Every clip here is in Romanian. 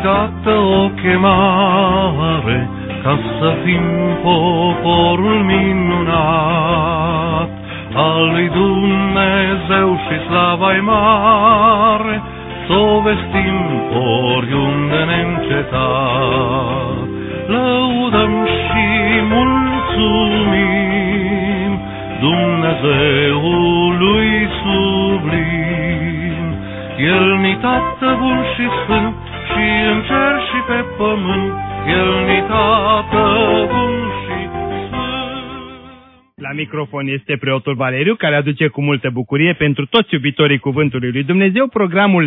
dată o chemare ca să fim poporul minunat al lui Dumnezeu și slava-i mare, s-o vestim oriunde neîncetat. Lăudăm și mulțumim Dumnezeului sublim. El-ni Tată bun și sfânt, și în cer și pe pământ, El-ni Tată bun și sfânt. La microfon este preotul Valeriu, care aduce cu multă bucurie pentru toți iubitorii Cuvântului lui Dumnezeu programul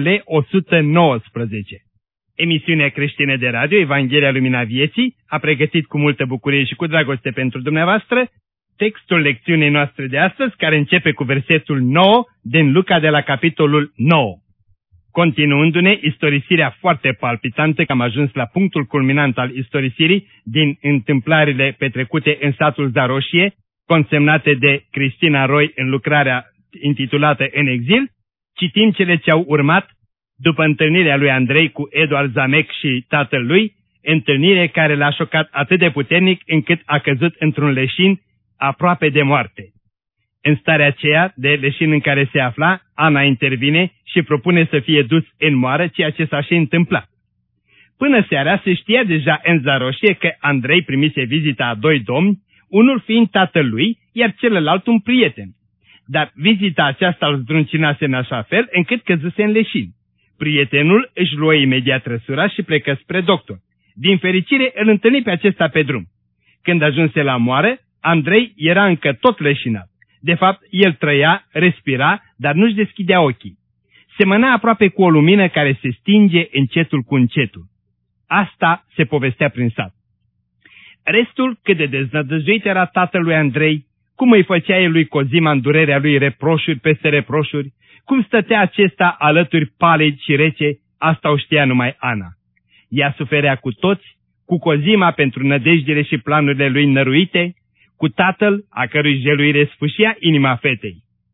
L119. Emisiunea creștină de radio Evanghelia Lumina Vieții a pregătit cu multă bucurie și cu dragoste pentru dumneavoastră textul lecțiunii noastre de astăzi, care începe cu versetul 9 din Luca de la capitolul 9. Continuându-ne istorisirea foarte palpitantă, că am ajuns la punctul culminant al istorisirii din întâmplările petrecute în satul Zaroșie, consemnate de Cristina Roy în lucrarea intitulată În exil, citim cele ce au urmat după întâlnirea lui Andrei cu Eduard Zamec și tatăl lui, întâlnire care l-a șocat atât de puternic încât a căzut într-un leșin aproape de moarte. În starea aceea de leșin în care se afla, Ana intervine și propune să fie dus în moară, ceea ce s-a și întâmplat. Până seara se știa deja în Zaroșie că Andrei primise vizita a doi domni, unul fiind tatăl lui, iar celălalt un prieten. Dar vizita aceasta îl zdruncinase în așa fel încât căzuse în leșin. Prietenul își luă imediat trăsura și plecă spre doctor. Din fericire îl întâlni pe acesta pe drum. Când ajunse la moară, Andrei era încă tot leșinat. De fapt, el trăia, respira, dar nu-și deschidea ochii. Semăna aproape cu o lumină care se stinge încetul cu încetul. Asta se povestea prin sat. Restul, cât de deznădăjduit era tatăl lui Andrei, cum îi făcea el lui Cozima în durerea lui reproșuri peste reproșuri, cum stătea acesta alături palid și rece, asta o știa numai Ana. Ea suferea cu toți, cu Cozima pentru nădejdele și planurile lui năruite, cu tatăl, a cărui jeluire sfâșia inima fetei.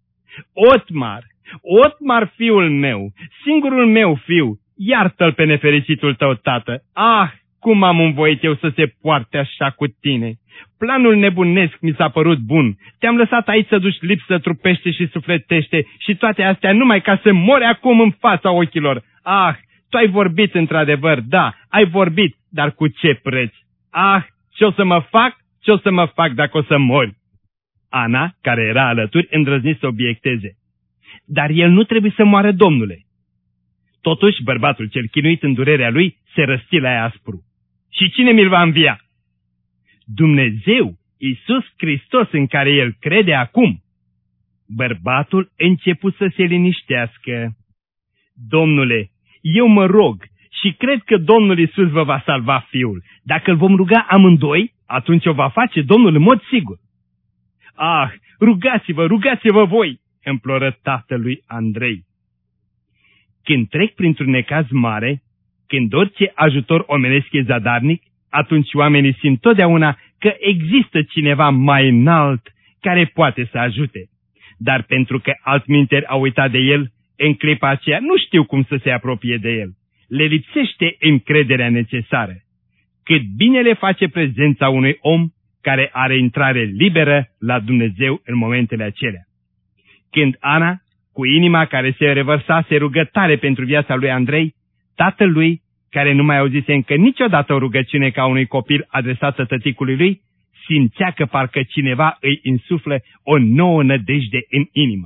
Otmar, fiul meu, singurul meu fiu, iartă-l pe nefericitul tău tată. Ah, cum am învoit eu să se poarte așa cu tine! Planul nebunesc mi s-a părut bun. Te-am lăsat aici să duci lipsă trupește și sufletește și toate astea numai ca să mori acum în fața ochilor. Ah, tu ai vorbit într-adevăr, da, ai vorbit, dar cu ce preț? Ah, ce o să mă fac? Ce o să mă fac dacă o să mori? Ana, care era alături, îndrăzni să obiecteze. Dar el nu trebuie să moară, domnule. Totuși, bărbatul cel chinuit în durerea lui se răsti la ea aspru. Și cine mi-l va învia? Dumnezeu, Iisus Hristos, în care el crede acum. Bărbatul începu să se liniștească. Domnule, eu mă rog și cred că Domnul Iisus vă va salva fiul. Dacă îl vom ruga amândoi, atunci o va face Domnul în mod sigur. Ah, rugați-vă voi, imploră tatălui Andrei. Când trec printr-un necaz mare, când orice ajutor omenesc e zadarnic, atunci oamenii simt totdeauna că există cineva mai înalt care poate să ajute. Dar pentru că altminteri au uitat de el, în clipa aceea nu știu cum să se apropie de el. Le lipsește încrederea necesară. Cât bine le face prezența unui om care are intrare liberă la Dumnezeu în momentele acelea. Când Ana, cu inima care se revărsa, se rugă tare pentru viața lui Andrei, tatăl lui, care nu mai auzise încă niciodată o rugăciune ca unui copil adresată tăticului lui, simțea că parcă cineva îi insuflă o nouă nădejde în inimă.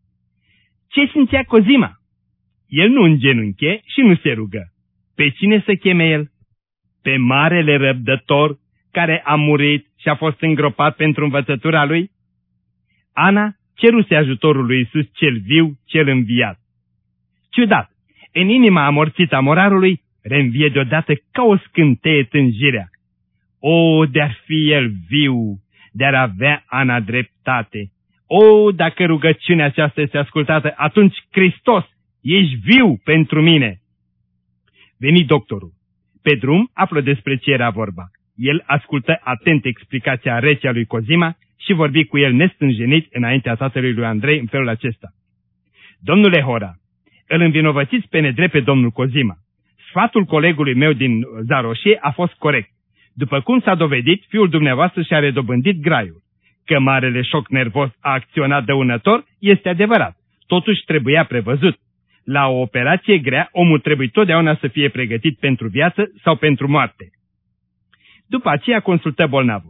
Ce simțea Cozima? El nu îngenunche și nu se rugă. Pe cine să cheme el? Pe marele răbdător care a murit și a fost îngropat pentru învățătura lui? Ana ceruse ajutorul lui Iisus cel viu, cel înviat. Ciudat, în inima amorțită a morarului, reînvie deodată ca o scânteie tânjirea. O, de-ar fi el viu, de-ar avea Ana dreptate. O, dacă rugăciunea aceasta este ascultată, atunci, Hristos, ești viu pentru mine. Veni doctorul. Pe drum află despre ce era vorba. El ascultă atent explicația rece a lui Cozima și vorbi cu el nestânjenit înaintea tatălui lui Andrei în felul acesta. Domnule Hora, îl învinovățiți pe nedrept pe domnul Cozima. Sfatul colegului meu din Zaroșie a fost corect. După cum s-a dovedit, fiul dumneavoastră și-a redobândit graiul. Că marele șoc nervos a acționat dăunător, este adevărat. Totuși trebuia prevăzut. La o operație grea, omul trebuie totdeauna să fie pregătit pentru viață sau pentru moarte. După aceea consultă bolnavul.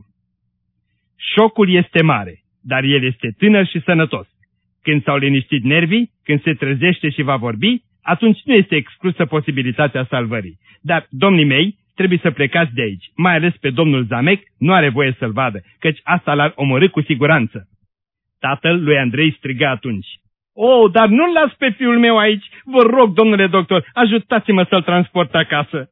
Șocul este mare, dar el este tânăr și sănătos. Când s-au liniștit nervii, când se trezește și va vorbi, atunci nu este exclusă posibilitatea salvării. Dar, domnii mei, trebuie să plecați de aici, mai ales pe domnul Zamec, nu are voie să-l vadă, căci asta l-ar omorî cu siguranță. Tatăl lui Andrei striga atunci. O, dar nu-l las pe fiul meu aici, vă rog, domnule doctor, ajutați-mă să-l transport acasă.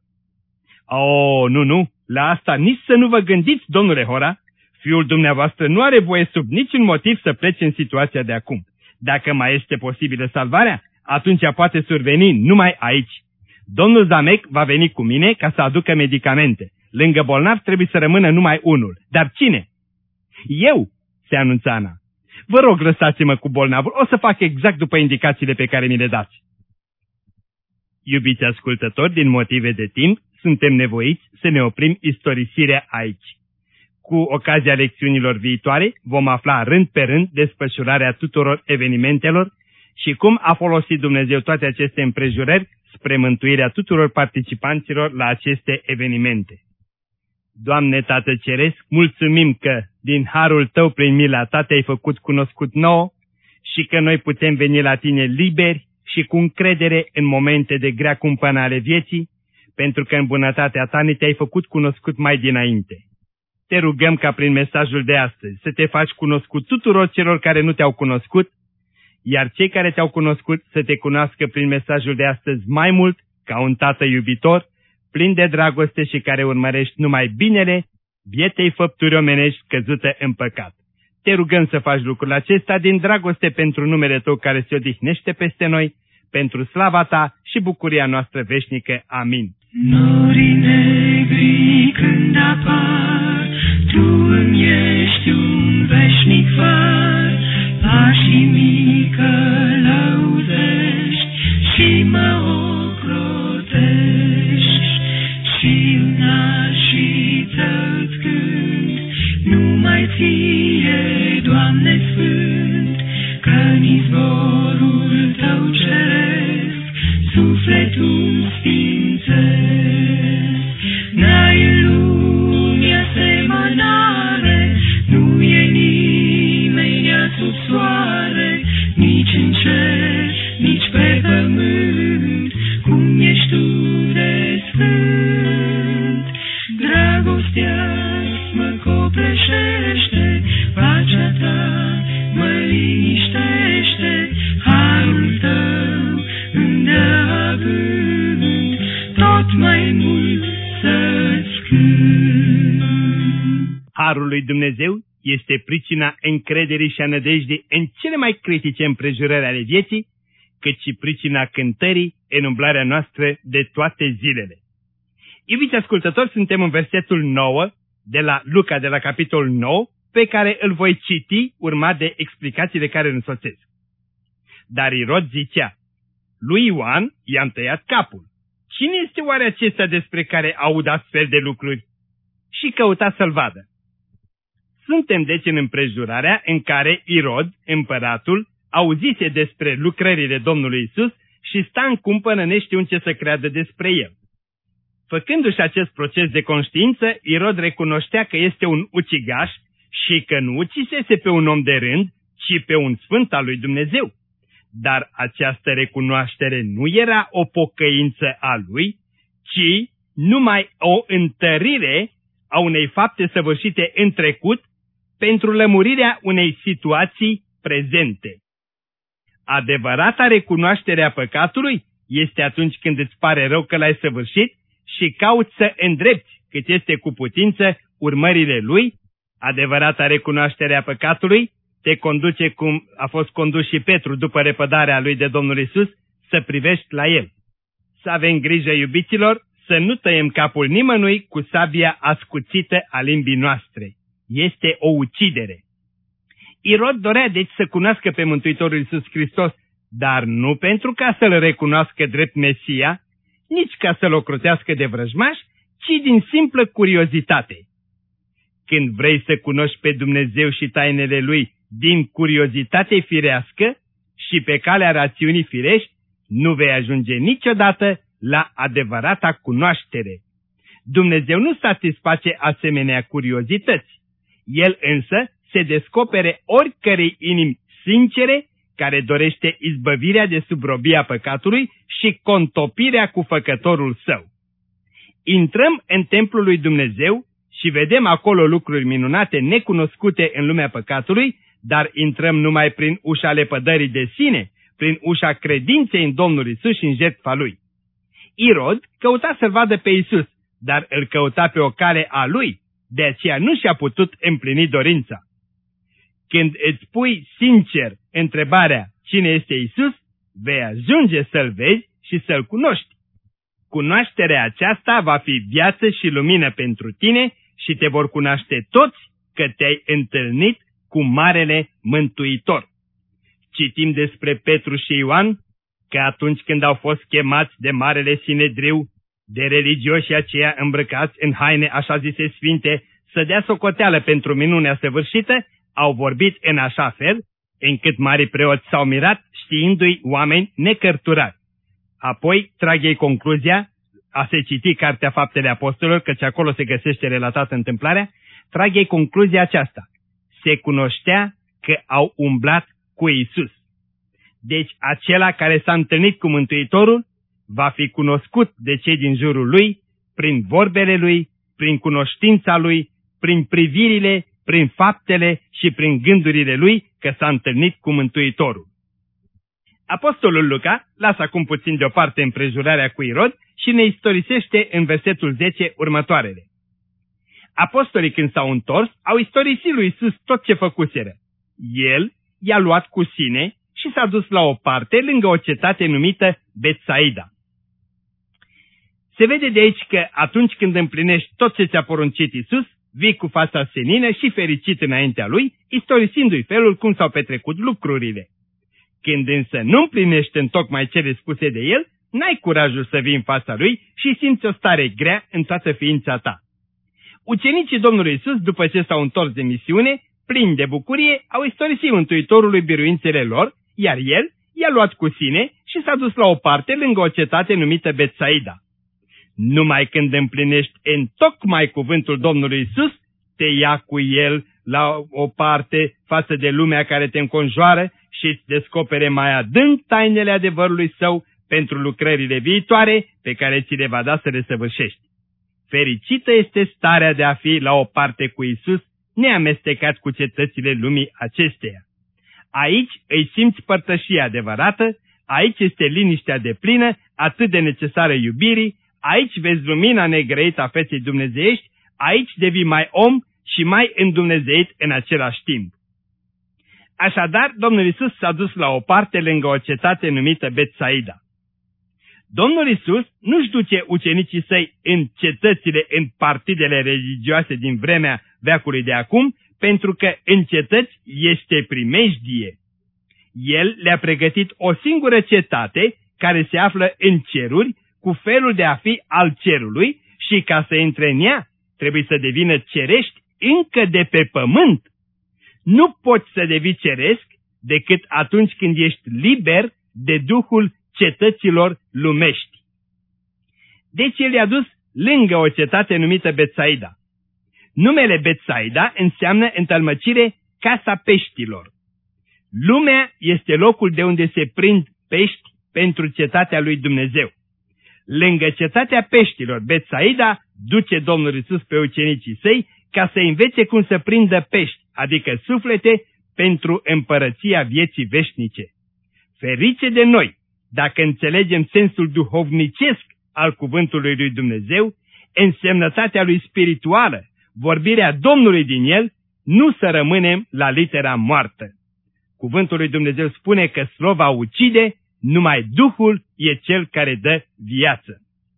O, nu, la asta nici să nu vă gândiți, domnule Hora. Fiul dumneavoastră nu are voie sub niciun motiv să plece în situația de acum. Dacă mai este posibilă salvarea, atunci poate surveni numai aici. Domnul Zamec va veni cu mine ca să aducă medicamente. Lângă bolnav trebuie să rămână numai unul. Dar cine? Eu, se anunță Ana. Vă rog, lăsați-mă cu bolnavul, o să fac exact după indicațiile pe care mi le dați. Iubiți ascultători, din motive de timp, suntem nevoiți să ne oprim istorisirea aici. Cu ocazia lecțiunilor viitoare vom afla rând pe rând desfășurarea tuturor evenimentelor și cum a folosit Dumnezeu toate aceste împrejurări spre mântuirea tuturor participanților la aceste evenimente. Doamne Tată Ceresc, mulțumim că, din harul Tău prin mila Ta, Te-ai făcut cunoscut nouă și că noi putem veni la Tine liberi și cu încredere în momente de grea cumpănă ale vieții, pentru că în bunătatea Ta ne Te-ai făcut cunoscut mai dinainte. Te rugăm ca prin mesajul de astăzi să Te faci cunoscut tuturor celor care nu Te-au cunoscut, iar cei care Te-au cunoscut să Te cunoască prin mesajul de astăzi mai mult, ca un Tată iubitor, plin de dragoste și care urmărești numai binele bietei făpturi omenești căzută în păcat. Te rugăm să faci lucrul acesta din dragoste pentru numele Tău care se odihnește peste noi, pentru slava Ta și bucuria noastră veșnică. Amin. Norii negri când apar, Tu îmi ești un veșnic far, pașii mii călăuzești și mă ocrotești, și nașii Tău-ți cânt, numai Ție, Doamne Sfânt, că-n izvorul Tău ceresc, sufletul sfințesc. N-ai în lumii asemănare, nu e nimeni sub soare, nici în cer, nici pe pământ, cum ești Tu de sfânt. Dragostea-ți mă copleșește, pacea Ta mă liniștește, harul Tău îmi dă avânt, tot mai mult să-ți cânt. Harul lui Dumnezeu este pricina încrederii și a nădejdii în cele mai critice împrejurări ale vieții, cât și pricina cântării în umblarea noastră de toate zilele. Iubiți ascultători, suntem în versetul 9 de la Luca, de la capitolul 9, pe care îl voi citi urmat de explicațiile care îl însoțesc. Dar Irod zicea, lui Ioan i-am tăiat capul. Cine este oare acesta despre care aud astfel de lucruri? Și căuta să-l vadă. Suntem deci în împrejurarea în care Irod, împăratul, auzise despre lucrările Domnului Isus și sta în cumpănă neștiind ce să creadă despre el. Făcându-și acest proces de conștiință, Irod recunoștea că este un ucigaș și că nu ucisese pe un om de rând, ci pe un sfânt al lui Dumnezeu. Dar această recunoaștere nu era o pocăință a lui, ci numai o întărire a unei fapte săvârșite în trecut pentru lămurirea unei situații prezente. Adevărata recunoaștere a păcatului este atunci când îți pare rău că l-ai săvârșit și cauți să îndrepți cât este cu putință urmările lui. Adevărata recunoaștere a păcatului te conduce cum a fost condus și Petru după repădarea lui de Domnul Isus, să privești la el. Să avem grijă, iubiților, să nu tăiem capul nimănui cu sabia ascuțită a limbii noastre. Este o ucidere. Irod dorea deci să cunoască pe Mântuitorul Iisus Hristos, dar nu pentru ca să-L recunoască drept Mesia, nici ca să-l ocrotească de vrăjmaș, ci din simplă curiozitate. Când vrei să cunoști pe Dumnezeu și tainele Lui din curiozitate firească și pe calea rațiunii firești, nu vei ajunge niciodată la adevărata cunoaștere. Dumnezeu nu satisface asemenea curiozități. El însă se descopere oricărei inimi sincere care dorește izbăvirea de sub robia păcatului și contopirea cu făcătorul său. Intrăm în templul lui Dumnezeu și vedem acolo lucruri minunate necunoscute în lumea păcatului, dar intrăm numai prin ușa lepădării de sine, prin ușa credinței în Domnul Iisus și în jertfa Lui. Irod căuta să-L vadă pe Iisus, dar îl căuta pe o cale a lui, de aceea nu și-a putut împlini dorința. Când îți pui sincer întrebarea cine este Iisus, vei ajunge să-L vezi și să-L cunoști. Cunoașterea aceasta va fi viață și lumină pentru tine și te vor cunoaște toți că te-ai întâlnit cu Marele Mântuitor. Citim despre Petru și Ioan că atunci când au fost chemați de Marele Sinedriu, de religioșii aceia îmbrăcați în haine așa zise sfinte, să dea socoteală pentru minunea săvârșită, au vorbit în așa fel, încât marii preoți s-au mirat știindu-i oameni necărturați. Apoi trag ei concluzia, a se citi Cartea Faptele Apostolilor, căci acolo se găsește relatată întâmplarea, trag ei concluzia aceasta. Se cunoștea că au umblat cu Iisus. Deci acela care s-a întâlnit cu Mântuitorul va fi cunoscut de cei din jurul lui, prin vorbele lui, prin cunoștința lui, prin privirile, prin faptele și prin gândurile lui că s-a întâlnit cu Mântuitorul. Apostolul Luca lasă acum puțin deoparte împrejurarea cu Irod și ne istorisește în versetul 10 următoarele. Apostolii când s-au întors au istorisit lui Iisus tot ce făcuseră. El i-a luat cu sine și s-a dus la o parte lângă o cetate numită Betsaida. Se vede de aici că atunci când împlinești tot ce ți-a poruncit Iisus, vii cu fața senină și fericit înaintea lui, istorisindu-i felul cum s-au petrecut lucrurile. Când însă nu împlinești întocmai cele spuse de el, n-ai curajul să vii în fața lui și simți o stare grea în toată ființa ta. Ucenicii Domnului Iisus, după ce s-au întors de misiune, plini de bucurie, au istorisit Mântuitorului biruințele lor, iar el i-a luat cu sine și s-a dus la o parte lângă o cetate numită Betsaida. Numai când împlinești întocmai cuvântul Domnului Iisus, te ia cu el la o parte față de lumea care te înconjoară și îți descopere mai adânc tainele adevărului său pentru lucrările viitoare pe care ți le va da să le săvârșești. Fericită este starea de a fi la o parte cu Iisus, neamestecat cu cetățile lumii acesteia. Aici îi simți părtășia adevărată, aici este liniștea deplină, atât de necesară iubirii, aici vezi lumina negrăită a feței dumnezeiești, aici devii mai om și mai îndumnezeit în același timp. Așadar, Domnul Iisus s-a dus la o parte lângă o cetate numită Betsaida. Domnul Iisus nu-și duce ucenicii săi în cetățile, în partidele religioase din vremea veacului de acum, pentru că în cetăți este primejdie. El le-a pregătit o singură cetate care se află în ceruri, cu felul de a fi al cerului și ca să intre în ea, trebuie să devină cerești încă de pe pământ. Nu poți să devii ceresc decât atunci când ești liber de duhul cetăților lumești. Deci el i-a dus lângă o cetate numită Betsaida. Numele Betsaida înseamnă în tălmăcire casa peștilor. Lumea este locul de unde se prind pești pentru cetatea lui Dumnezeu. Lângă cetatea peștilor, Betsaida, duce Domnul Iisus pe ucenicii săi ca să învețe cum să prindă pești, adică suflete, pentru împărăția vieții veșnice. Ferice de noi, dacă înțelegem sensul duhovnicesc al cuvântului lui Dumnezeu, însemnătatea lui spirituală, vorbirea Domnului din el, nu să rămânem la litera moartă. Cuvântul lui Dumnezeu spune că slova ucide, numai Duhul e cel care dă viață.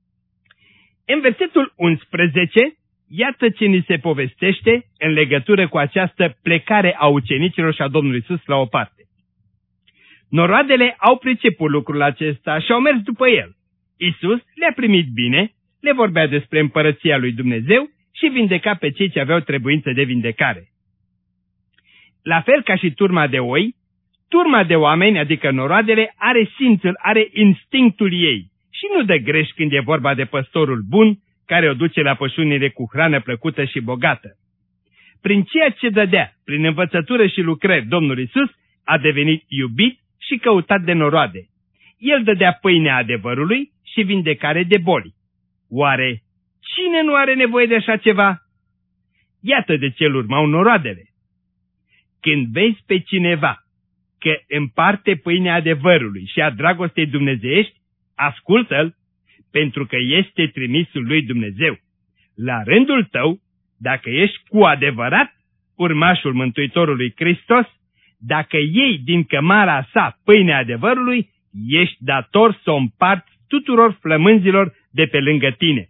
În versetul 11, iată ce ni se povestește în legătură cu această plecare a ucenicilor și a Domnului Iisus la o parte. Noroadele au priceput lucrul acesta și au mers după el. Iisus le-a primit bine, le vorbea despre împărăția lui Dumnezeu și vindeca pe cei ce aveau trebuință de vindecare. La fel ca și turma de oi, turma de oameni, adică noroadele, are simțul, are instinctul ei și nu dă greș când e vorba de păstorul bun care o duce la pășunire cu hrană plăcută și bogată. Prin ceea ce dădea, prin învățătură și lucrări, Domnul Iisus a devenit iubit și căutat de noroade. El dădea pâinea adevărului și vindecare de boli. Oare cine nu are nevoie de așa ceva? Iată de ce îl urmau noroadele. Când vezi pe cineva că împarte pâinea adevărului și a dragostei dumnezeiești, ascultă-l, pentru că este trimisul lui Dumnezeu. La rândul tău, dacă ești cu adevărat urmașul Mântuitorului Hristos, dacă iei din cămara sa pâinea adevărului, ești dator să o împarți tuturor flămânzilor de pe lângă tine.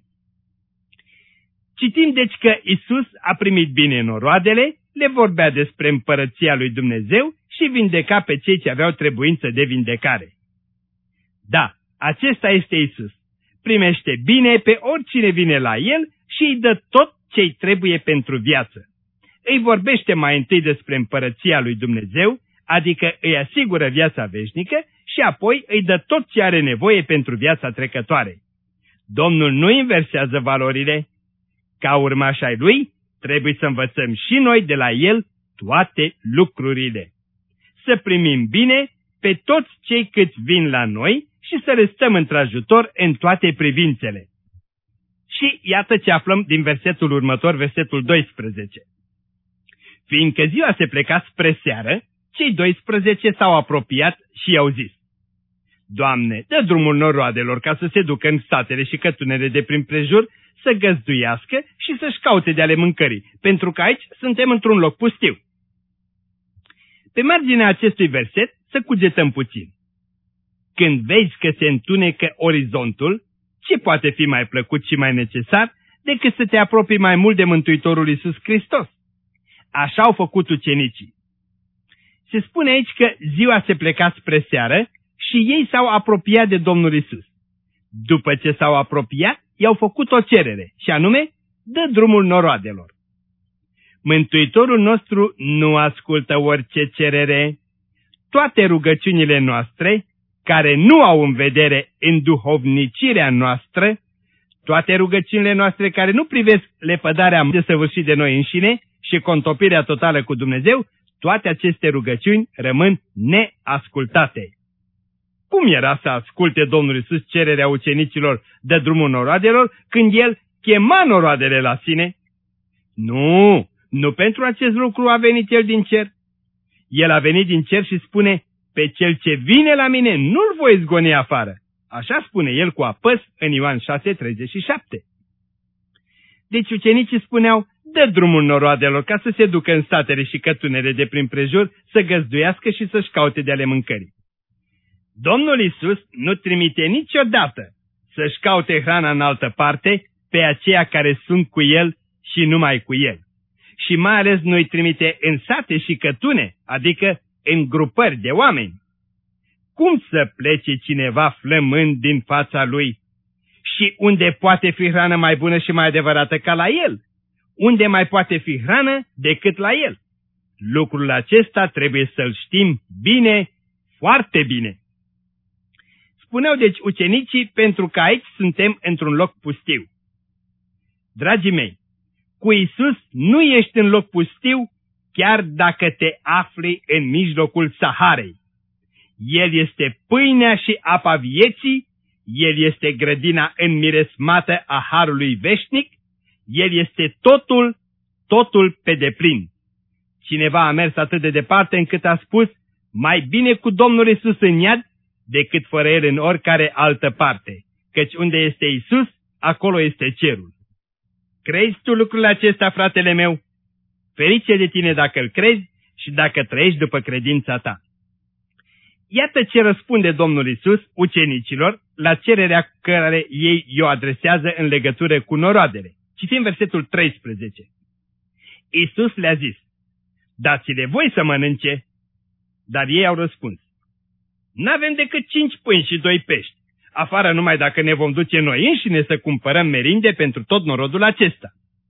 Citim deci că Iisus a primit bine noroadele, le vorbea despre împărăția lui Dumnezeu și vindeca pe cei ce aveau trebuință de vindecare. Da, acesta este Iisus. Primește bine pe oricine vine la el și îi dă tot ce-i trebuie pentru viață. Îi vorbește mai întâi despre împărăția lui Dumnezeu, adică îi asigură viața veșnică și apoi îi dă tot ce are nevoie pentru viața trecătoare. Domnul nu inversează valorile. Ca urmași ai lui, trebuie să învățăm și noi de la el toate lucrurile. Să primim bine pe toți cei câți vin la noi și să le stăm într-ajutor în toate privințele. Și iată ce aflăm din versetul următor, versetul 12. Fiindcă ziua se pleca spre seară, cei 12 s-au apropiat și i-au zis: Doamne, dă drumul noroadelor ca să se ducă în satele și cătunele de prin prejur, să găzduiască și să-și caute de ale mâncării, pentru că aici suntem într-un loc pustiu. Pe marginea acestui verset să cugetăm puțin. Când vezi că se întunecă orizontul, ce poate fi mai plăcut și mai necesar decât să te apropii mai mult de Mântuitorul Iisus Hristos? Așa au făcut ucenicii. Se spune aici că ziua se pleca spre seară și ei s-au apropiat de Domnul Iisus. După ce s-au apropiat, i-au făcut o cerere, și anume, dă drumul noroadelor. Mântuitorul nostru nu ascultă orice cerere. Toate rugăciunile noastre, care nu au în vedere înduhovnicirea noastră, toate rugăciunile noastre care nu privesc lepădarea desăvârșit de noi înșine și contopirea totală cu Dumnezeu, toate aceste rugăciuni rămân neascultate. Cum era să asculte Domnul Iisus cererea ucenicilor de drumul noroadelor când El chema noroadele la sine? Nu pentru acest lucru a venit El din cer. El a venit din cer și spune: pe cel ce vine la mine nu-l voi zgoni afară. Așa spune El cu apăs în Ioan 6:37. Deci ucenicii spuneau: dă drumul noroadelor ca să se ducă în satele și cătunele de prin prejur, să găzduiască și să-și caute de ale mâncării. Domnul Iisus nu trimite niciodată să-și caute hrana în altă parte pe aceia care sunt cu El și numai cu El. Și mai ales nu-i trimite în sate și cătune, adică în grupări de oameni. Cum să plece cineva flămând din fața Lui? Și unde poate fi hrană mai bună și mai adevărată ca la El? Unde mai poate fi hrană decât la El? Lucrul acesta trebuie să-l știm bine, foarte bine. Spuneau deci ucenicii, pentru că aici suntem într-un loc pustiu. Dragii mei, cu Iisus nu ești în loc pustiu, chiar dacă te afli în mijlocul Saharei. El este pâinea și apa vieții, El este grădina înmiresmată a harului veșnic, El este totul pe deplin. Cineva a mers atât de departe încât a spus: mai bine cu Domnul Iisus în iad decât fără El în oricare altă parte, căci unde este Iisus, acolo este cerul. Crezi tu lucrul acesta, fratele meu? Ferice de tine dacă îl crezi și dacă trăiești după credința ta. Iată ce răspunde Domnul Iisus ucenicilor la cererea care ei i-o adresează în legătură cu noroadele. Citim versetul 13. Iisus le-a zis: dați-le voi să mănânce. Dar ei au răspuns: n-avem decât 5 pâini și 2 pești. afară numai dacă ne vom duce noi înșine să cumpărăm merinde pentru tot norodul acesta.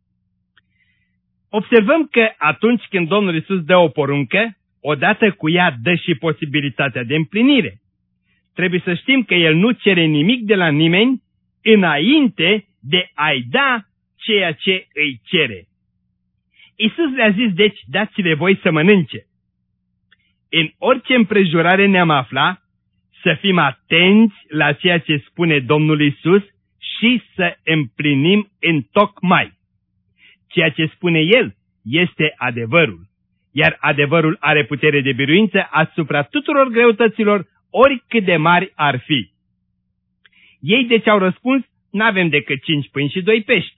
Observăm că atunci când Domnul Iisus dă o poruncă, odată cu ea dă și posibilitatea de împlinire. Trebuie să știm că El nu cere nimic de la nimeni înainte de a-i da ceea ce îi cere. Iisus le-a zis, deci, dați-le voi să mănânce. În orice împrejurare ne-am afla, să fim atenți la ceea ce spune Domnul Iisus și să împlinim întocmai. Ceea ce spune El este adevărul, iar adevărul are putere de biruință asupra tuturor greutăților, oricât de mari ar fi. Ei deci au răspuns, n-avem decât 5 pâini și 2 pești.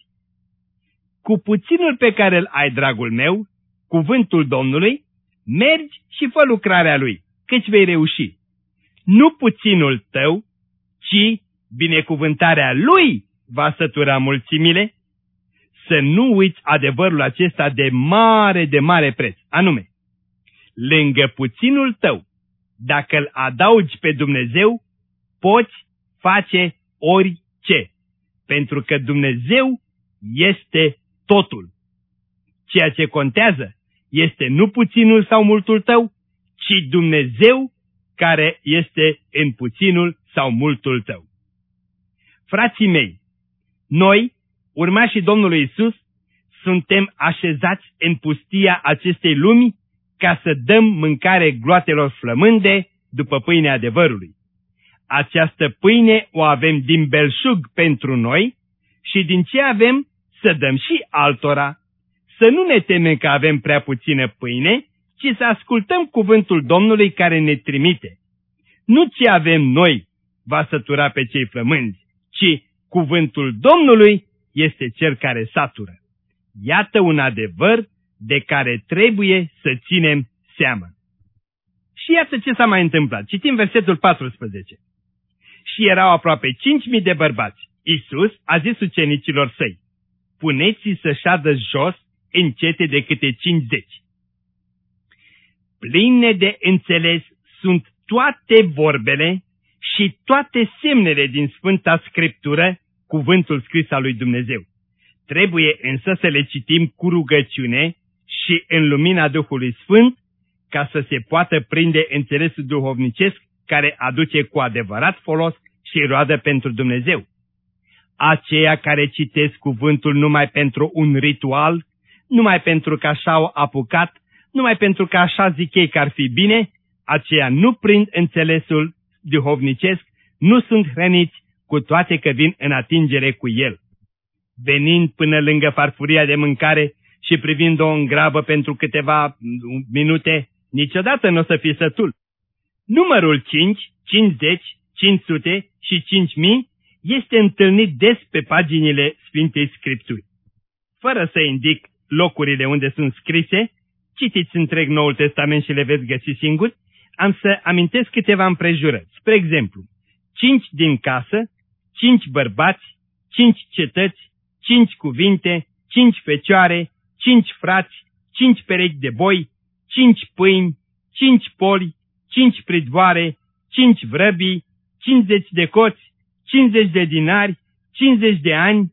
Cu puținul pe care îl ai, dragul meu, cuvântul Domnului, mergi și fă lucrarea Lui, căci vei reuși. Nu puținul tău, ci binecuvântarea Lui va sătura mulțimile. Să nu uiți adevărul acesta de mare preț, anume, lângă puținul tău, dacă îl adaugi pe Dumnezeu, poți face orice, pentru că Dumnezeu este totul. Ceea ce contează este nu puținul sau multul tău, ci Dumnezeu care este în puținul sau multul tău. Frații mei, noi, urmașii Domnului Iisus, suntem așezați în pustia acestei lumi ca să dăm mâncare gloatelor flămânde după pâinea adevărului. Această pâine o avem din belșug pentru noi și din ce avem să dăm și altora. Să nu ne temem că avem prea puțină pâine, ci să ascultăm cuvântul Domnului care ne trimite. Nu ce avem noi va sătura pe cei flămânzi, ci cuvântul Domnului este cel care satură. Iată un adevăr de care trebuie să ținem seamă. Și iată ce s-a mai întâmplat. Citim versetul 14. Și erau aproape 5.000 de bărbați. Iisus a zis ucenicilor săi, puneți-i să șadă jos în cete de câte 50. Pline de înțeles sunt toate vorbele și toate semnele din Sfânta Scriptură, cuvântul scris al lui Dumnezeu. Trebuie însă să le citim cu rugăciune și în lumina Duhului Sfânt, ca să se poată prinde înțelesul duhovnicesc care aduce cu adevărat folos și roadă pentru Dumnezeu. Aceia care citesc cuvântul numai pentru un ritual, numai pentru că așa au apucat, numai pentru că așa zic ei că ar fi bine, aceia nu prind înțelesul duhovnicesc, nu sunt hrăniți, cu toate că vin în atingere cu el. Venind până lângă farfuria de mâncare și privind-o în grabă pentru câteva minute, niciodată nu o să fii sătul. Numărul 5, 50, 500 și 5000 este întâlnit des pe paginile Sfintei Scripturi. Fără să indic locurile unde sunt scrise, citiți întreg Noul Testament și le veți găsi singuri, am să amintesc câteva împrejurări. Spre exemplu, 5 din casă, 5 bărbați, 5 cetăți, 5 cuvinte, 5 fecioare, 5 frați, 5 perechi de boi, 5 pâini, 5 poli, 5 pridvoare, 5 vrăbii, 50 de coți, 50 de dinari, 50 de ani,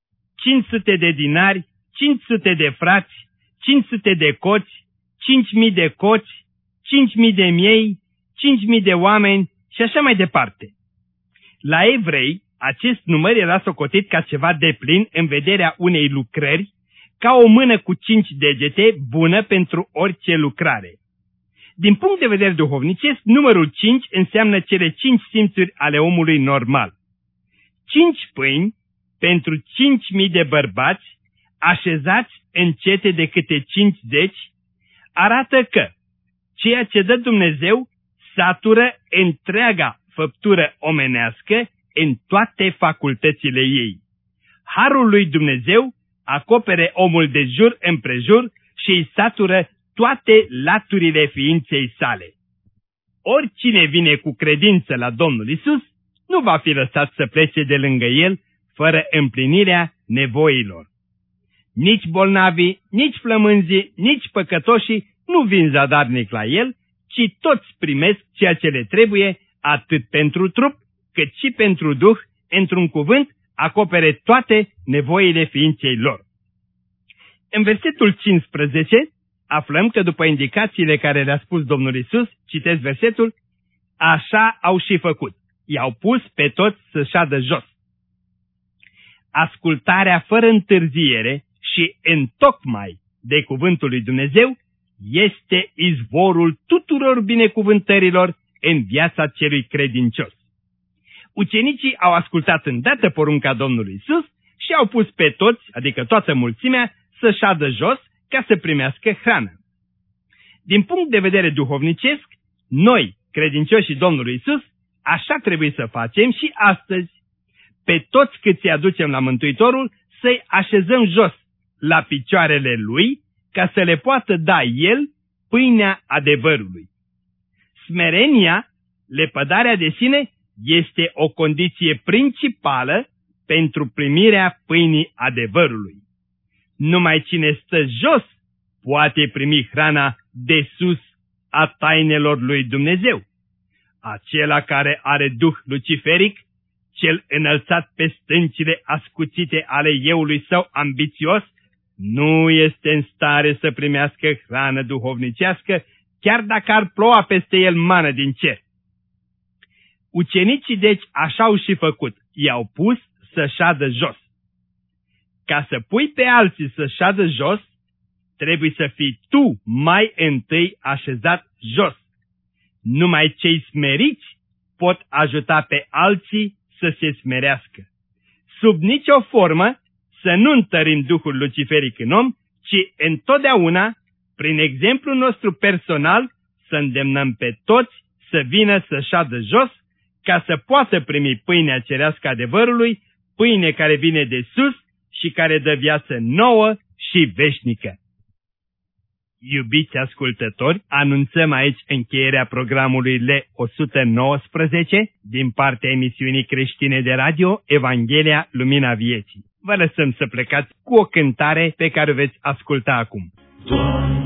500 de dinari, 500 de frați, 500 de coți, 5.000 de coți, 5.000 de miei, 5.000 de oameni și așa mai departe. La evrei, acest număr era socotit ca ceva deplin în vederea unei lucrări, ca o mână cu 5 degete bună pentru orice lucrare. Din punct de vedere duhovnicesc, numărul 5 înseamnă cele 5 simțuri ale omului normal. 5 pâini pentru 5.000 de bărbați, așezați în cete de câte 50, arată că ceea ce dă Dumnezeu satură întreaga făptură omenească în toate facultățile ei. Harul lui Dumnezeu acopere omul de jur împrejur și îi satură toate laturile ființei sale. Oricine vine cu credință la Domnul Iisus nu va fi lăsat să plece de lângă el fără împlinirea nevoilor. Nici bolnavii, nici flămânzii, nici păcătoșii nu vin zadarnic la el, ci toți primesc ceea ce le trebuie atât pentru trup cât și pentru Duh, într-un cuvânt, acopere toate nevoile ființei lor. În versetul 15 aflăm că după indicațiile care le-a spus Domnul Iisus, citesc versetul, așa au și făcut, i-au pus pe toți să șadă jos. Ascultarea fără întârziere și întocmai de cuvântul lui Dumnezeu este izvorul tuturor binecuvântărilor în viața celui credincios. Ucenicii au ascultat îndată porunca Domnului Iisus și au pus pe toți, adică toată mulțimea, să șadă jos ca să primească hrană. Din punct de vedere duhovnicesc, noi, credincioșii Domnului Iisus, așa trebuie să facem și astăzi. Pe toți cât îi aducem la Mântuitorul, să-i așezăm jos la picioarele Lui, ca să le poată da El pâinea adevărului. Smerenia, lepădarea de sine, este o condiție principală pentru primirea pâinii adevărului. Numai cine stă jos poate primi hrana de sus a tainelor lui Dumnezeu. Acela care are duh luciferic, cel înălțat pe stâncile ascuțite ale euului său ambițios, nu este în stare să primească hrană duhovnicească, chiar dacă ar ploua peste el mană din cer. Ucenicii deci așa au și făcut, i-au pus să șadă jos. Ca să pui pe alții să șadă jos, trebuie să fii tu mai întâi așezat jos. Numai cei smeriți pot ajuta pe alții să se smerească. Sub nicio formă să nu întărim duhul luciferic în om, ci întotdeauna, prin exemplul nostru personal, să îndemnăm pe toți să vină să șadă jos, ca să poată primi pâinea cerească adevărului, pâine care vine de sus și care dă viață nouă și veșnică. Iubiți ascultători, anunțăm aici încheierea programului L119 din partea emisiunii creștine de radio Evanghelia Lumina Vieții. Vă lăsăm să plecați cu o cântare pe care o veți asculta acum. Doamne,